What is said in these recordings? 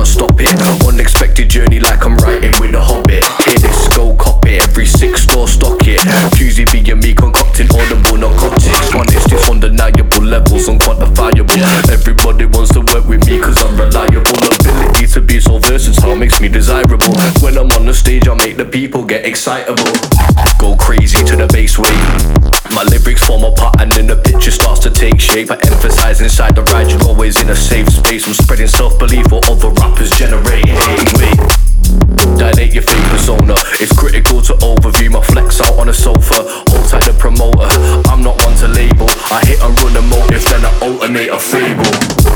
can't stop it. Unexpected journey like I'm writing with a hobbit. Hear this, go cop it, every 6 store stock it. QZB and me concocting audible narcotics. Honest, it's undeniable levels, unquantifiable. Everybody wants to work with me cause I'm reliable. Ability to be so versatile makes me desirable. When I'm on the stage I make the people get excitable. Go crazy to the bass wave. My lyrics form a pattern and the picture starts to take shape. I emphasize inside the ride you're always in a safe space. I'm spreading self-belief while other rappers generate hate. Wait, dilate your fake persona. It's critical to overview my flex out on a sofa. Hold tight the promoter, I'm not one to label. I hit and run a motive, then I alternate a fable.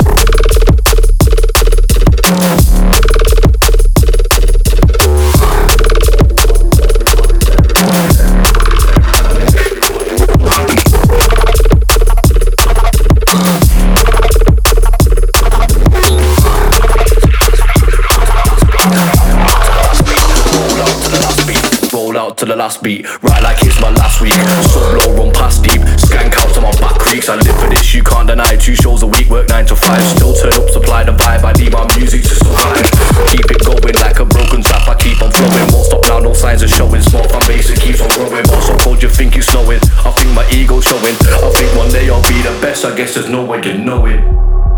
To the last beat, right like it's my last week. Solo run past deep, skank out to my back creeks. I live for this, you can't deny. 2 shows a week, work 9 to 5. Still turn up, supply the vibe. I need my music to survive. Keep it going like a broken tap. I keep on flowing, won't stop now. No signs of showing. Small foundation keeps on growing. But so cold you think it's snowing. I think my ego's showing. I think one day I'll be the best. I guess there's no way you know it.